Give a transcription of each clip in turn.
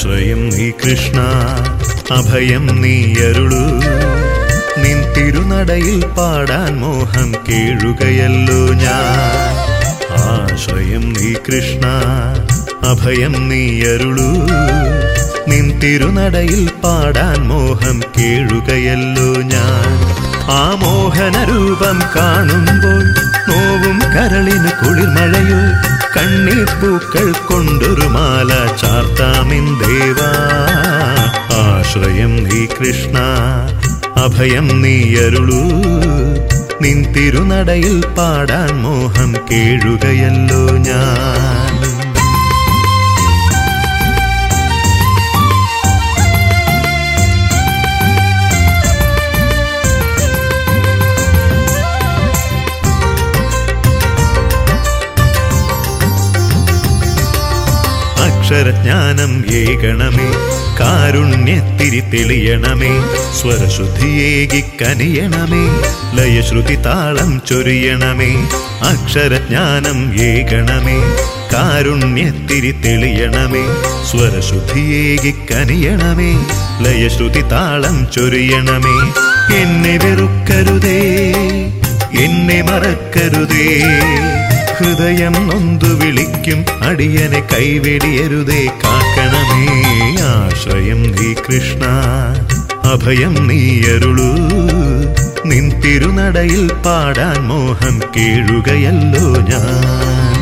ആശ്രയം നീ കൃഷ്ണ അഭയം നീ അരുളൂ നിൻ തിരുനടയിൽ പാടാൻ മോഹം കേഴുകയല്ലോ ഞാൻ ആശ്രയം നീ കൃഷ്ണ അഭയം നീ അരുളൂ നിൻ തിരുനടയിൽ പാടാൻ മോഹം കേഴുകയല്ലോ ഞാൻ ആ മോഹനരൂപം കാണുമ്പോൾ നോവും കരളിന് കുളിർമഴയോ കണ്ണീർ പൂക്കൾ കൊണ്ടൊരു മാല ചാർത്താമിൻ ദേവാ ആശ്രയം നീ കൃഷ്ണ അഭയം നീ അരുളൂ നിൻ തിരുനടയിൽ പാടാൻ മോഹം കേഴുകയല്ലോ ഞാൻ അക്ഷരജ്ഞാനം ഏകണമേ കാരുണ്യത്തിരി തെളിയണമേ സ്വരശുദ്ധിയേകി കനിയണമേ ലയശ്രുതി താളം ചൊരിയണമേ അക്ഷരജ്ഞാനം ഏകണമേ കാരുണ്യത്തിരി തെളിയണമേ സ്വരശുദ്ധിയേകി കനിയണമേ ലയശ്രുതി താളം ചൊരിയണമേ എന്നെ വെറുക്കരുതേ എന്നെ മറക്കരുതേ ഹൃദയം നൊന്തു വിളിക്കും അടിയനെ കൈവെടിയരുതേ കാക്കണമേ ആശ്രയം നീ കൃഷ്ണ അഭയം നീ അരുളൂ നിൻ തിരുനടയിൽ പാടാൻ മോഹം കേഴുകയല്ലോ ഞാൻ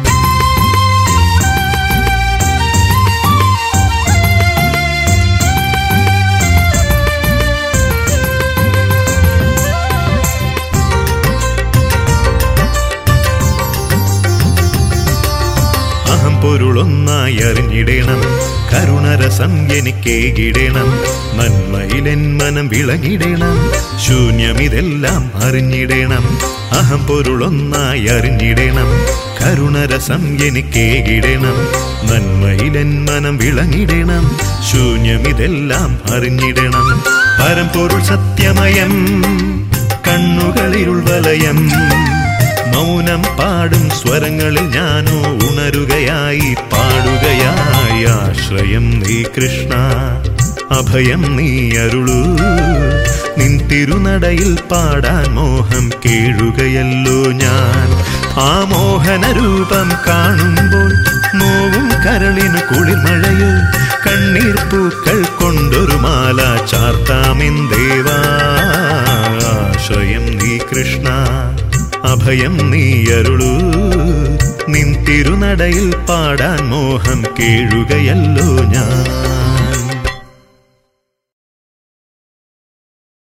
പൊരുളൊന്നായി അറിഞ്ഞിടണം കരുണരസം എനിക്കേകിടണം നന്മയിലെൻ മനം വിളങ്ങിടണം ശൂന്യമിതെല്ലാം അറിഞ്ഞിടണം അഹം പൊരുളൊന്നായി അറിഞ്ഞിടണം കരുണരസം എനിക്കേകിടണം നന്മയിലെൻ മനം വിളങ്ങിടണം ശൂന്യമിതെല്ലാം അറിഞ്ഞിടണം പരമ്പൊരുൾ സത്യമയം കണ്ണുകളിരുൾ വലയം മൗനം പാടും സ്വരങ്ങളിൽ ഞാനോ ഉണരുകയായി പാടുകയായി ആശ്രയം നീ കൃഷ്ണ അഭയം നീ അരുളൂ നിൻ തിരുനടയിൽ പാടാൻ മോഹം കേഴുകയല്ലോ ഞാൻ ആ മോഹനരൂപം കാണുമ്പോൾ നോവും കരളിന് കുളിർമഴയോ കണ്ണീർ പൂക്കൾ കൊണ്ടൊരു മാല ചാർത്താമിൻ ദേവാ ആശ്രയം നീ കൃഷ്ണ അഭയം നീ അരുളൂ നിൻ തിരുനടയിൽ പാടാൻ മോഹം കേഴുകയല്ലോ ഞാൻ